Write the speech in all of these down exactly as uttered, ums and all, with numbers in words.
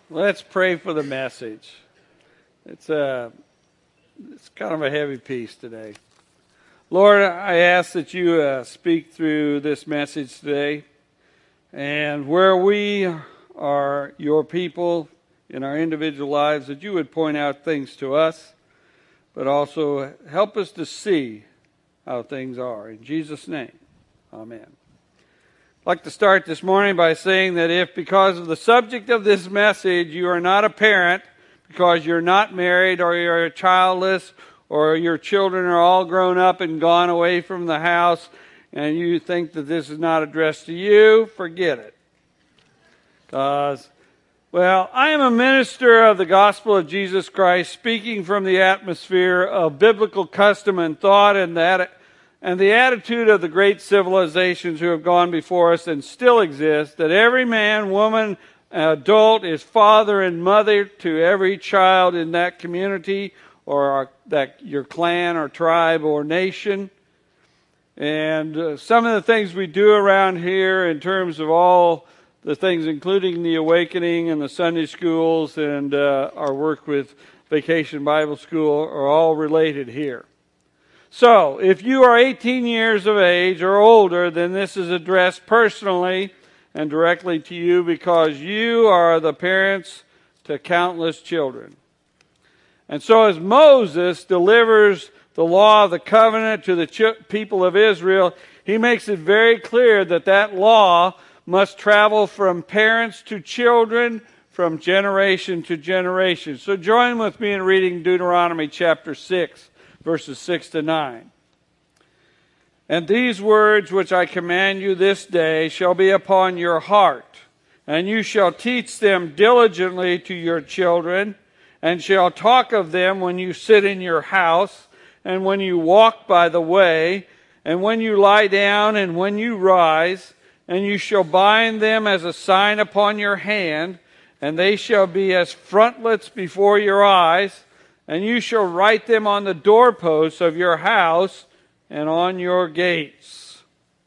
Let's pray for the message. It's a, it's kind of a heavy piece today. Lord, I ask that you uh, speak through this message today. And where we are your people in our individual lives, that you would point out things to us, but also help us to see how things are. In Jesus' name, amen. I'd like to start this morning by saying that if, because of the subject of this message, you are not a parent, because you're not married, or you're childless, or your children are all grown up and gone away from the house, and you think that this is not addressed to you, forget it. Because, well, I am a minister of the gospel of Jesus Christ, speaking from the atmosphere of biblical custom and thought, and that and the attitude of the great civilizations who have gone before us and still exist, that every man, woman, adult is father and mother to every child in that community or our, that your clan or tribe or nation. And uh, some of the things we do around here in terms of all the things, including the Awakening and the Sunday schools and uh, our work with Vacation Bible School, are all related here. So, if you are eighteen years of age or older, then this is addressed personally and directly to you, because you are the parents to countless children. And so as Moses delivers the law of the covenant to the ch- people of Israel, he makes it very clear that that law must travel from parents to children, from generation to generation. So join with me in reading Deuteronomy chapter six. Verses six to nine. And these words which I command you this day shall be upon your heart, and you shall teach them diligently to your children, and shall talk of them when you sit in your house, and when you walk by the way, and when you lie down, and when you rise, and you shall bind them as a sign upon your hand, and they shall be as frontlets before your eyes, and you shall write them on the doorposts of your house and on your gates.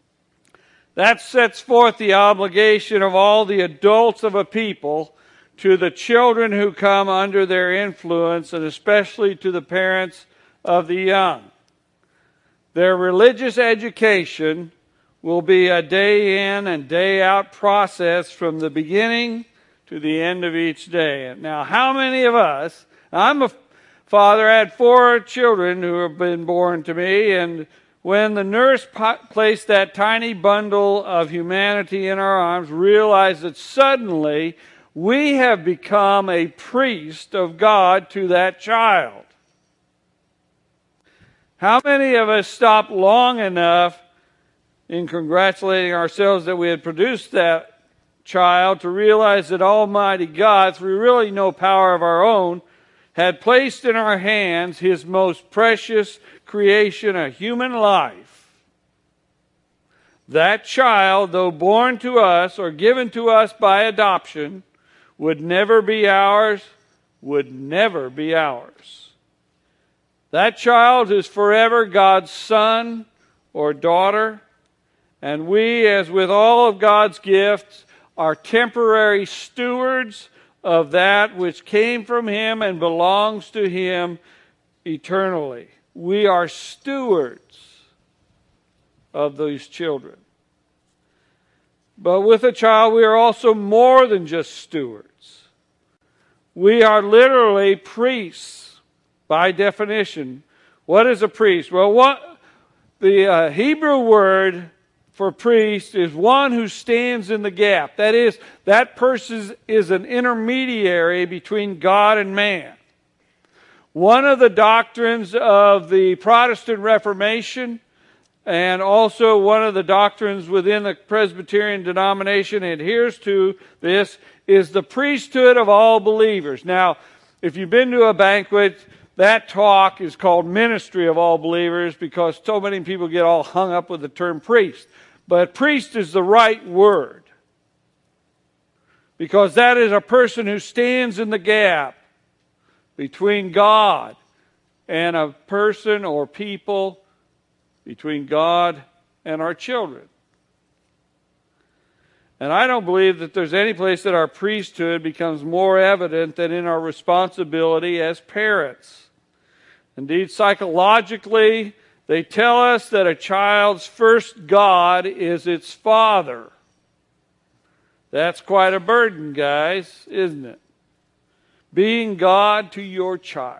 That sets forth the obligation of all the adults of a people to the children who come under their influence, and especially to the parents of the young. Their religious education will be a day in and day out process from the beginning to the end of each day. Now, how many of us, I'm a Father, I had four children who have been born to me, and when the nurse placed that tiny bundle of humanity in our arms, realized that suddenly we have become a priest of God to that child. How many of us stopped long enough in congratulating ourselves that we had produced that child to realize that Almighty God, through really no power of our own, had placed in our hands His most precious creation, a human life. That child, though born to us or given to us by adoption, would never be ours, would never be ours. That child is forever God's son or daughter, and we, as with all of God's gifts, are temporary stewards of that which came from Him and belongs to Him eternally. We are stewards of those children. But with a child, we are also more than just stewards. We are literally priests by definition. What is a priest? Well, what the uh, Hebrew word for priest is one who stands in the gap. That is, that person is an intermediary between God and man. One of the doctrines of the Protestant Reformation, and also one of the doctrines within the Presbyterian denomination adheres to this, is the priesthood of all believers. Now, if you've been to a banquet, that talk is called ministry of all believers, because so many people get all hung up with the term priest. But priest is the right word, because that is a person who stands in the gap between God and a person or people, between God and our children. And I don't believe that there's any place that our priesthood becomes more evident than in our responsibility as parents. Indeed, psychologically, they tell us that a child's first God is its father. That's quite a burden, guys, isn't it? Being God to your child.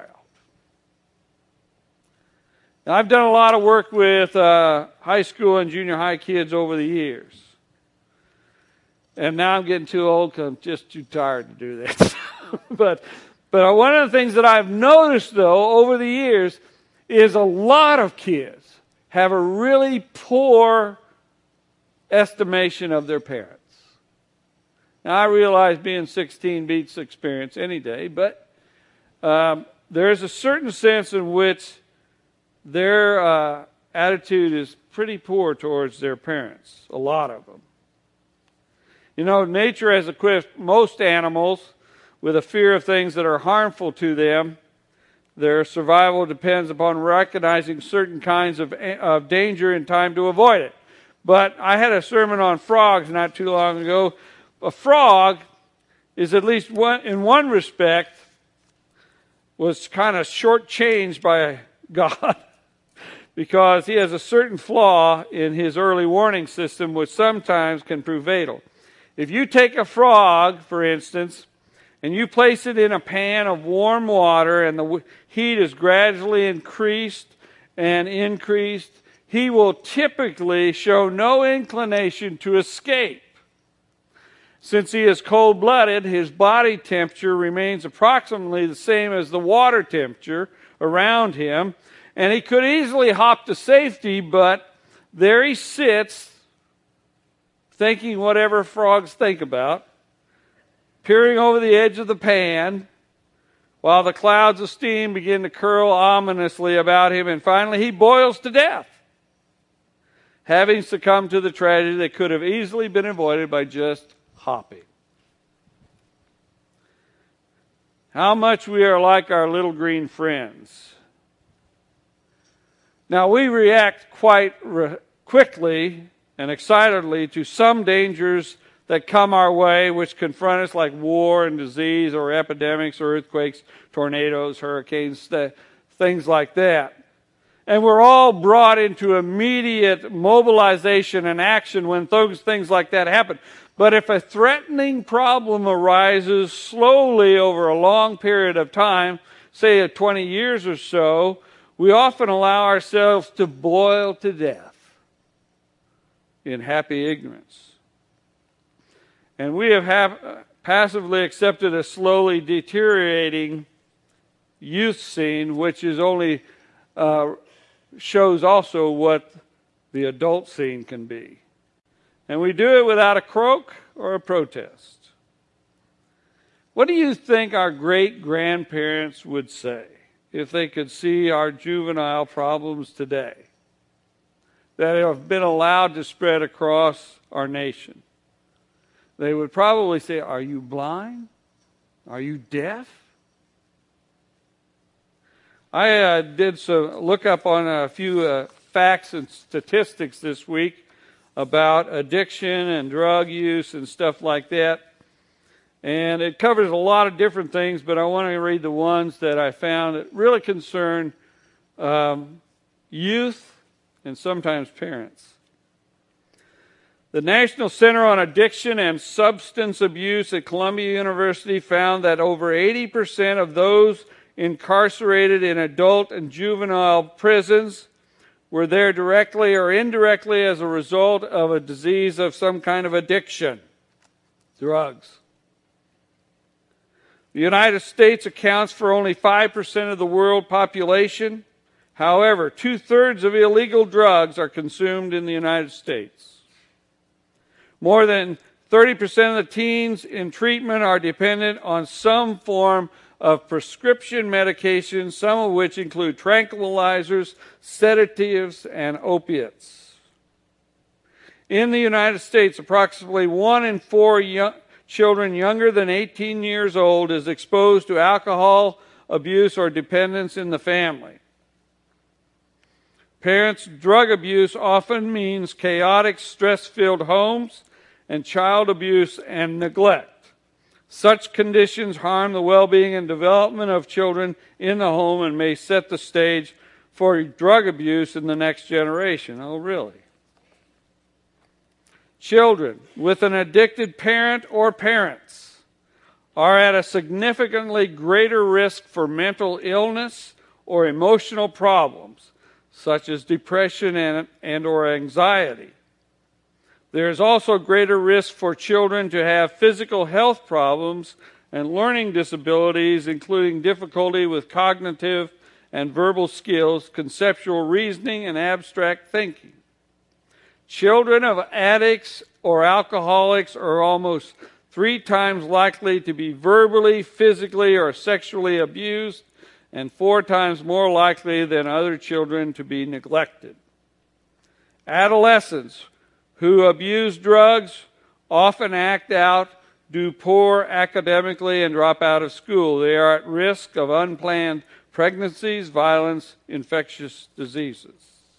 Now, I've done a lot of work with uh, high school and junior high kids over the years. And now I'm getting too old because I'm just too tired to do this. but but one of the things that I've noticed, though, over the years is a lot of kids have a really poor estimation of their parents. Now, I realize being sixteen beats experience any day, but um, there is a certain sense in which their uh, attitude is pretty poor towards their parents, a lot of them. You know, nature has equipped most animals with a fear of things that are harmful to them. Their survival depends upon recognizing certain kinds of, of danger in time to avoid it. But I had a sermon on frogs not too long ago. A frog is, at least one, in one respect, was kind of shortchanged by God because he has a certain flaw in his early warning system which sometimes can prove fatal. If you take a frog, for instance, and you place it in a pan of warm water and the heat is gradually increased and increased, he will typically show no inclination to escape. Since he is cold-blooded, his body temperature remains approximately the same as the water temperature around him, and he could easily hop to safety, but there he sits, thinking whatever frogs think about, peering over the edge of the pan, while the clouds of steam begin to curl ominously about him, and finally he boils to death, having succumbed to the tragedy that could have easily been avoided by just hopping. How much we are like our little green friends. Now, we react quite re- quickly and excitedly to some dangers that come our way, which confront us, like war and disease or epidemics or earthquakes, tornadoes, hurricanes, th- things like that. And we're all brought into immediate mobilization and action when those things like that happen. But if a threatening problem arises slowly over a long period of time, say twenty years or so, we often allow ourselves to boil to death in happy ignorance. And we have, have passively accepted a slowly deteriorating youth scene, which is only uh, shows also what the adult scene can be. And we do it without a croak or a protest. What do you think our great-grandparents would say if they could see our juvenile problems today that have been allowed to spread across our nation? They would probably say, "Are you blind? Are you deaf?" I uh, did some look up on a few uh, facts and statistics this week about addiction and drug use and stuff like that. And it covers a lot of different things, but I want to read the ones that I found that really concern um, youth and sometimes parents. The National Center on Addiction and Substance Abuse at Columbia University found that over eighty percent of those incarcerated in adult and juvenile prisons were there directly or indirectly as a result of a disease of some kind of addiction, drugs. The United States accounts for only five percent of the world population. However, two-thirds of illegal drugs are consumed in the United States. More than thirty percent of the teens in treatment are dependent on some form of prescription medication, some of which include tranquilizers, sedatives, and opiates. In the United States, approximately one in four young, children younger than eighteen years old is exposed to alcohol abuse or dependence in the family. Parents' drug abuse often means chaotic, stress-filled homes and child abuse and neglect. Such conditions harm the well-being and development of children in the home and may set the stage for drug abuse in the next generation. Oh, really? Children with an addicted parent or parents are at a significantly greater risk for mental illness or emotional problems, such as depression and, and or anxiety. There is also greater risk for children to have physical health problems and learning disabilities, including difficulty with cognitive and verbal skills, conceptual reasoning, and abstract thinking. Children of addicts or alcoholics are almost three times likely to be verbally, physically, or sexually abused, and four times more likely than other children to be neglected. Adolescents who abuse drugs often act out, do poor academically, and drop out of school. They are at risk of unplanned pregnancies, violence, infectious diseases.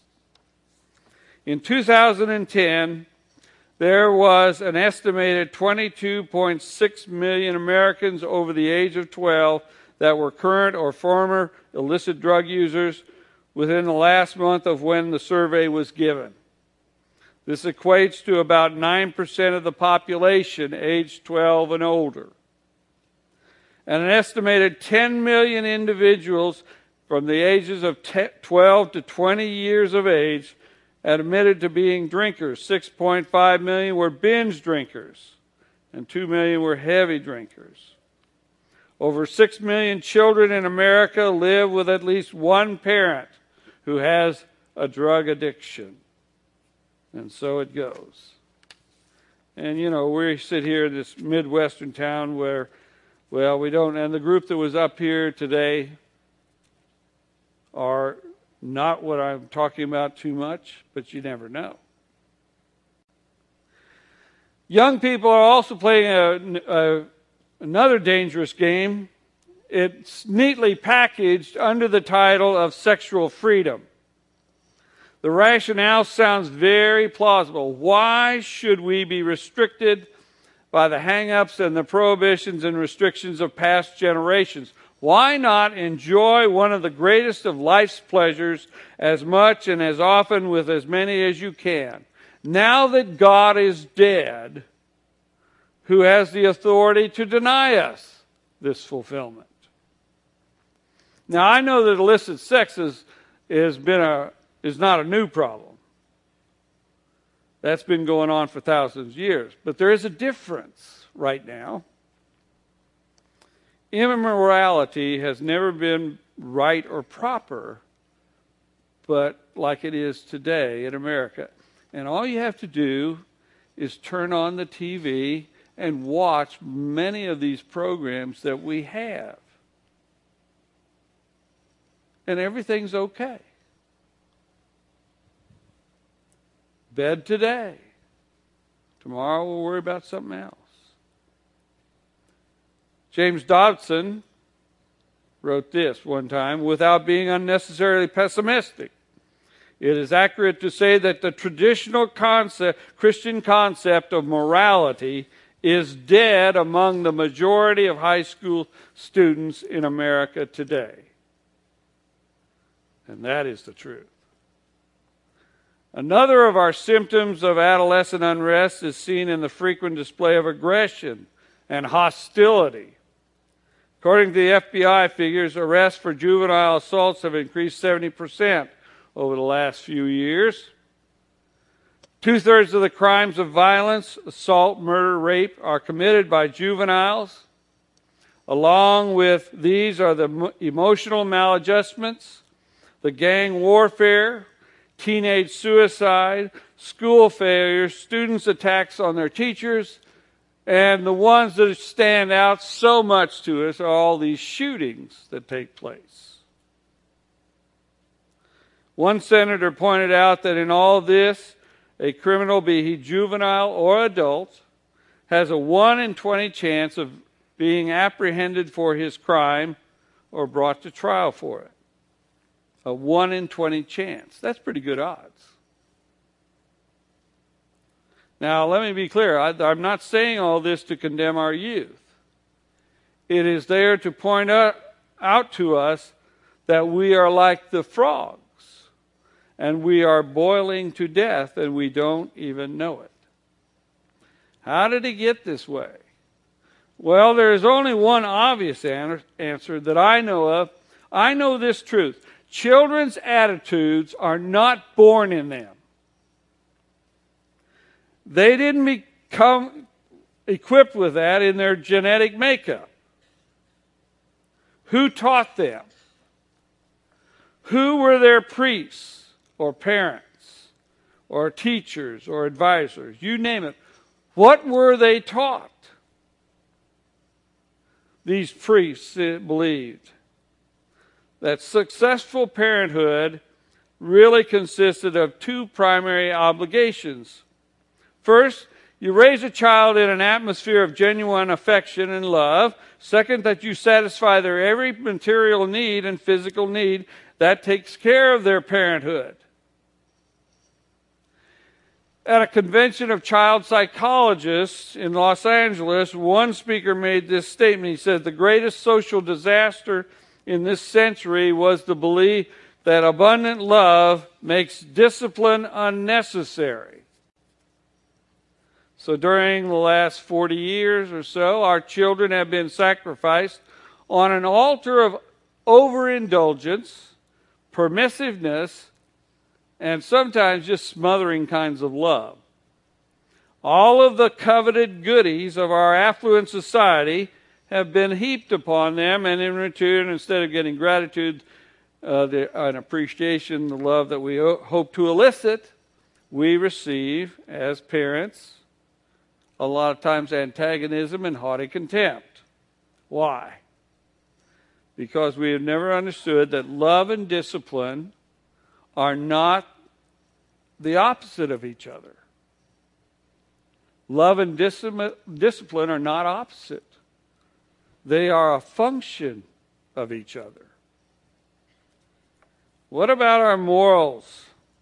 In two thousand ten, there was an estimated twenty-two point six million Americans over the age of twelve that were current or former illicit drug users within the last month of when the survey was given. This equates to about nine percent of the population aged twelve and older. And an estimated ten million individuals from the ages of twelve to twenty years of age admitted to being drinkers. six point five million were binge drinkers, and two million were heavy drinkers. Over six million children in America live with at least one parent who has a drug addiction. And so it goes. And, you know, we sit here in this Midwestern town where, well, we don't, and the group that was up here today are not what I'm talking about too much, but you never know. Young people are also playing a, a, another dangerous game. It's neatly packaged under the title of sexual freedom. The rationale sounds very plausible. Why should we be restricted by the hang-ups and the prohibitions and restrictions of past generations? Why not enjoy one of the greatest of life's pleasures as much and as often with as many as you can? Now that God is dead, who has the authority to deny us this fulfillment? Now, I know that illicit sex is, has been a is not a new problem. That's been going on for thousands of years. But there is a difference right now. Immorality has never been right or proper, but like it is today in America. And all you have to do is turn on the T V and watch many of these programs that we have. And everything's okay. Bed today. Tomorrow we'll worry about something else. James Dobson wrote this one time, without being unnecessarily pessimistic. It is accurate to say that the traditional concept, Christian concept of morality is dead among the majority of high school students in America today. And that is the truth. Another of our symptoms of adolescent unrest is seen in the frequent display of aggression and hostility. According to the F B I figures, arrests for juvenile assaults have increased seventy percent over the last few years. Two-thirds of the crimes of violence, assault, murder, rape, are committed by juveniles. Along with these are the emotional maladjustments, the gang warfare, teenage suicide, school failures, students' attacks on their teachers, and the ones that stand out so much to us are all these shootings that take place. One senator pointed out that in all this, a criminal, be he juvenile or adult, has a one in twenty chance of being apprehended for his crime or brought to trial for it. A one in twenty chance. That's pretty good odds. Now, let me be clear. I, I'm not saying all this to condemn our youth. It is there to point out, out to us that we are like the frogs, and we are boiling to death, and we don't even know it. How did it get this way? Well, there is only one obvious answer that I know of. I know this truth. Children's attitudes are not born in them. They didn't become equipped with that in their genetic makeup. Who taught them? Who were their priests or parents or teachers or advisors? You name it. What were they taught? These priests believed that successful parenthood really consisted of two primary obligations. First, you raise a child in an atmosphere of genuine affection and love. Second, that you satisfy their every material need and physical need. That takes care of their parenthood. At a convention of child psychologists in Los Angeles, one speaker made this statement. He said, the greatest social disaster in this century was the belief that abundant love makes discipline unnecessary. So during the last forty years or so, our children have been sacrificed on an altar of overindulgence, permissiveness, and sometimes just smothering kinds of love. All of the coveted goodies of our affluent society have been heaped upon them, and in return, instead of getting gratitude, uh, the, an appreciation, the love that we hope to elicit, we receive, as parents, a lot of times antagonism and haughty contempt. Why? Because we have never understood that love and discipline are not the opposite of each other. Love and dis- discipline are not opposite. They are a function of each other. What about our morals?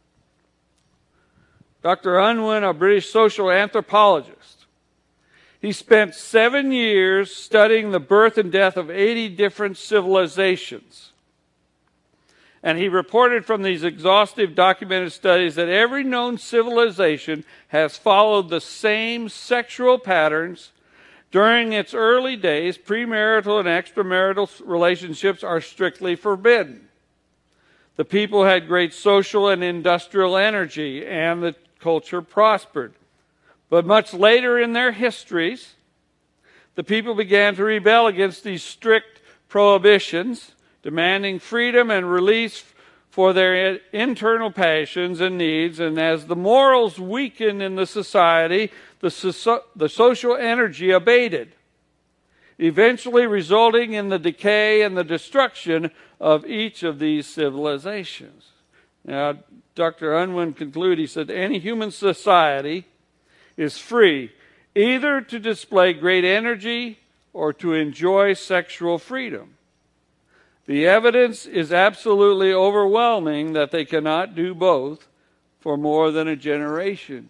Doctor Unwin, a British social anthropologist, he spent seven years studying the birth and death of eighty different civilizations. And he reported from these exhaustive documented studies that every known civilization has followed the same sexual patterns. During its early days, premarital and extramarital relationships are strictly forbidden. The people had great social and industrial energy, and the culture prospered. But much later in their histories, the people began to rebel against these strict prohibitions, demanding freedom and release for their internal passions and needs. And as the morals weakened in the society, the, so- the social energy abated, eventually resulting in the decay and the destruction of each of these civilizations. Now, Doctor Unwin concluded, he said, any human society is free either to display great energy or to enjoy sexual freedom. The evidence is absolutely overwhelming that they cannot do both for more than a generation.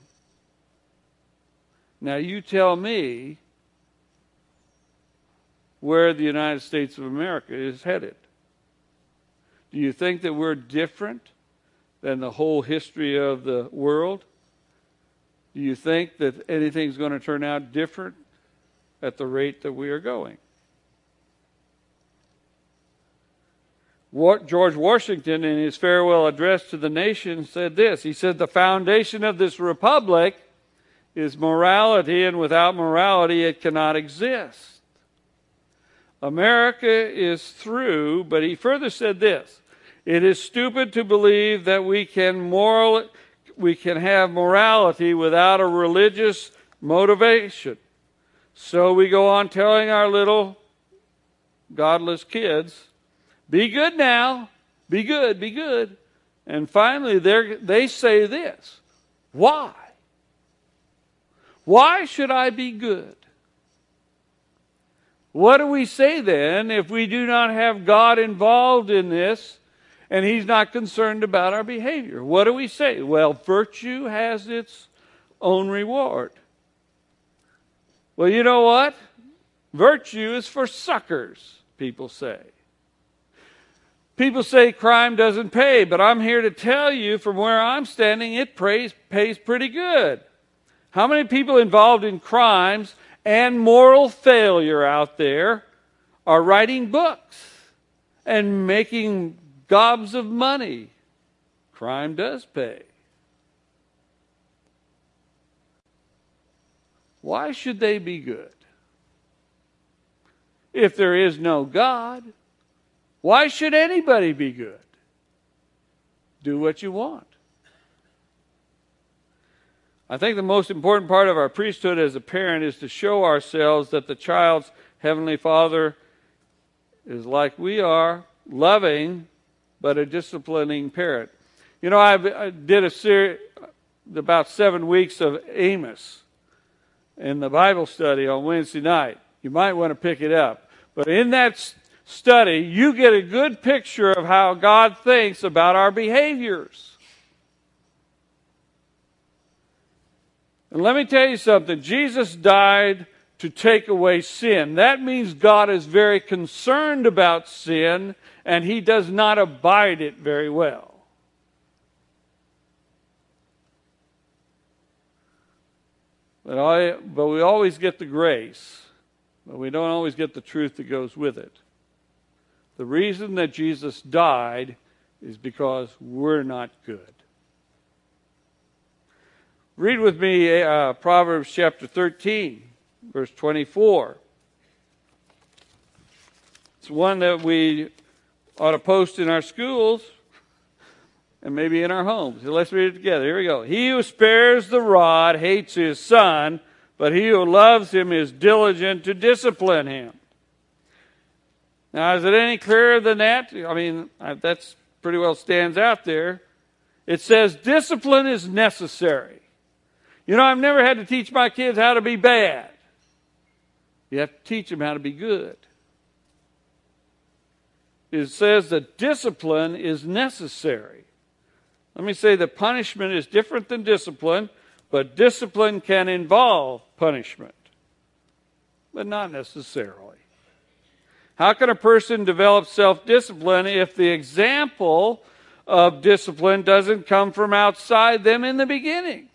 Now you tell me where the United States of America is headed. Do you think that we're different than the whole history of the world? Do you think that anything's going to turn out different at the rate that we are going? George Washington, in his farewell address to the nation, said this. He said, the foundation of this republic is morality, and without morality it cannot exist. America is through, but he further said this. It is stupid to believe that we can moral, we can have morality without a religious motivation. So we go on telling our little godless kids, be good now, be good, be good. And finally they say this, why? Why should I be good? What do we say then if we do not have God involved in this and He's not concerned about our behavior? What do we say? Well, virtue has its own reward. Well, you know what? Virtue is for suckers, people say. People say crime doesn't pay, but I'm here to tell you from where I'm standing, it pays, pays pretty good. How many people involved in crimes and moral failure out there are writing books and making gobs of money? Crime does pay. Why should they be good? If there is no God, why should anybody be good? Do what you want. I think the most important part of our priesthood as a parent is to show ourselves that the child's Heavenly Father is like we are, loving, but a disciplining parent. You know, I've, I did a series, about seven weeks of Amos in the Bible study on Wednesday night. You might want to pick it up. But in that study, you get a good picture of how God thinks about our behaviors. And let me tell you something. Jesus died to take away sin. That means God is very concerned about sin, and He does not abide it very well. But, I, but we always get the grace, but we don't always get the truth that goes with it. The reason that Jesus died is because we're not good. Read with me uh, Proverbs chapter thirteen, verse twenty-four. It's one that we ought to post in our schools and maybe in our homes. So let's read it together. Here we go. He who spares the rod hates his son, but he who loves him is diligent to discipline him. Now, is it any clearer than that? I mean, that's pretty well stands out there. It says discipline is necessary. You know, I've never had to teach my kids how to be bad. You have to teach them how to be good. It says that discipline is necessary. Let me say that punishment is different than discipline, but discipline can involve punishment, but not necessarily. How can a person develop self-discipline if the example of discipline doesn't come from outside them in the beginning?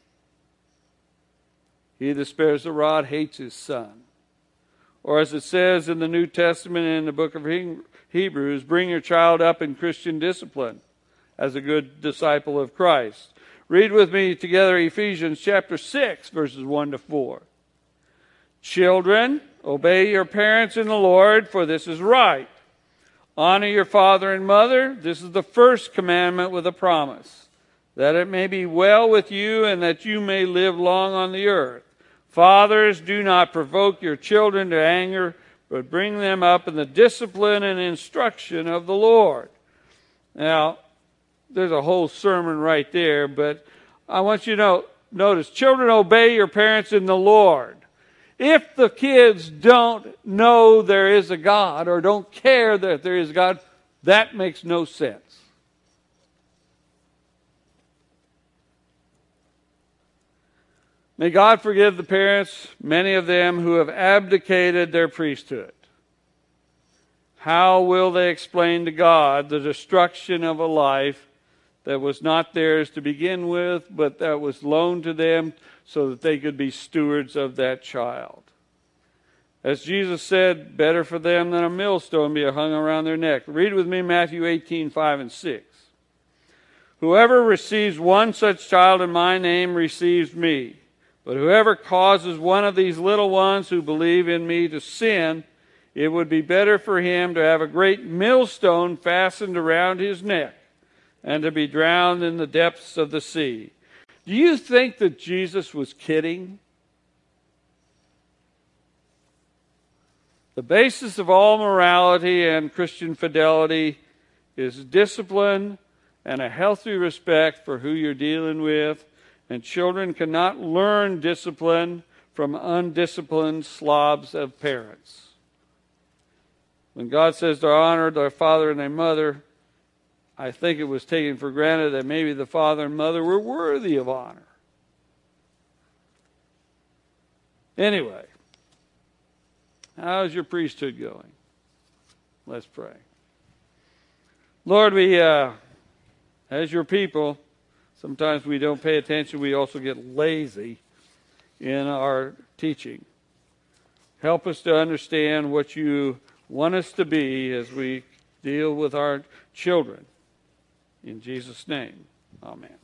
He that spares the rod hates his son. Or as it says in the New Testament in the book of Hebrews, bring your child up in Christian discipline as a good disciple of Christ. Read with me together Ephesians chapter six, verses one to four. Children, obey your parents in the Lord, for this is right. Honor your father and mother. This is the first commandment with a promise, that it may be well with you and that you may live long on the earth. Fathers, do not provoke your children to anger, but bring them up in the discipline and instruction of the Lord. Now, there's a whole sermon right there, but I want you to know, notice, children, obey your parents in the Lord. If the kids don't know there is a God or don't care that there is a God, that makes no sense. May God forgive the parents, many of them who have abdicated their priesthood. How will they explain to God the destruction of a life that was not theirs to begin with, but that was loaned to them so that they could be stewards of that child? As Jesus said, better for them than a millstone be hung around their neck. Read with me Matthew eighteen, five and six. Whoever receives one such child in my name receives me. But whoever causes one of these little ones who believe in me to sin, it would be better for him to have a great millstone fastened around his neck and to be drowned in the depths of the sea. Do you think that Jesus was kidding? The basis of all morality and Christian fidelity is discipline and a healthy respect for who you're dealing with. And children cannot learn discipline from undisciplined slobs of parents. When God says to honor their father and their mother, I think it was taken for granted that maybe the father and mother were worthy of honor. Anyway, how's your priesthood going? Let's pray. Lord, we, uh, as your people, sometimes we don't pay attention. We also get lazy in our teaching. Help us to understand what you want us to be as we deal with our children. In Jesus' name, amen.